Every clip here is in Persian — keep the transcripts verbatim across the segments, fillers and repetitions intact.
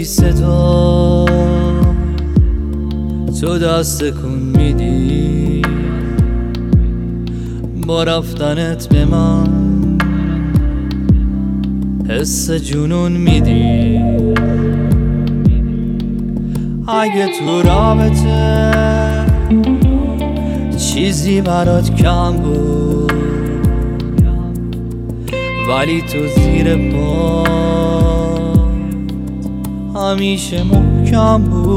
بی صدا تو دست کن میدی، با رفتنت به من حس جنون میدی. اگه تو رابطه چیزی برات کم بود، ولی تو زیر پا همیشه محکم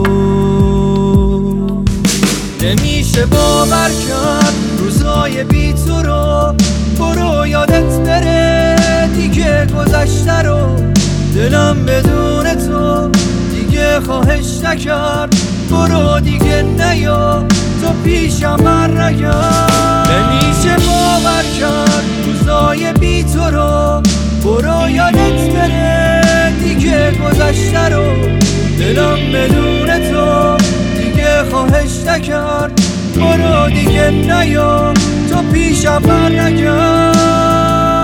بود. نمیشه باور کرد روزای بی تو رو، برو یادت بره دیگه گذشته رو. دلم بدون تو دیگه خواهش نکرد، برو دیگه نیا تو پیشم من نگرد. نمیشه باور کرد روزای بی تو رو، برو یادت بره دیگه گذشته رو. دلم بدون تو دیگه خواهش نکرد، برو دیگه نیا تو پیشم من نگرد.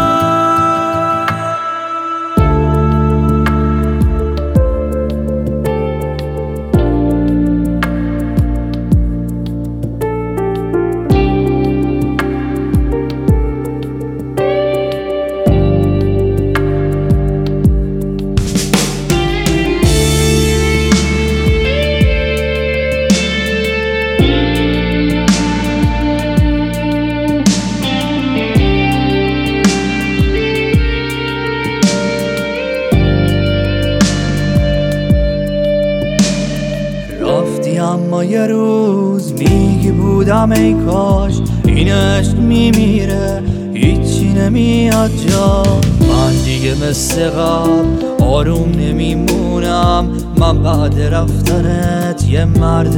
اما یه روز میگی بودم ای کاش این عشق میمیره هیچی نمیاد جا. من دیگه مثل قبل آروم نمیمونم، من بعد رفتنت یه مرد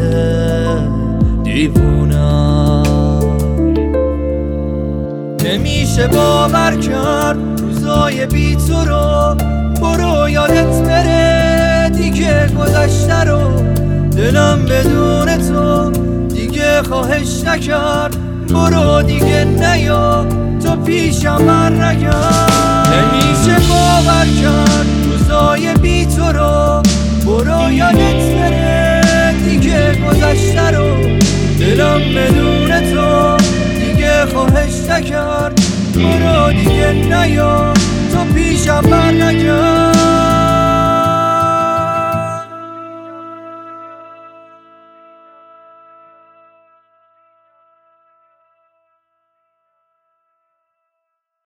دیوونم. نمیشه باور کرد روزای بی تو رو، برو یادت بره دیگه گذشته رو. دلم بدون تو دیگه خواهش نکرد، برو دیگه نیا تو پیشم من نگرد. نمیشه باور کرد روزای بی تو رو، برو یادت بره دیگه گذشته رو. دلم بدون تو دیگه خواهش نکرد، برو دیگه نیا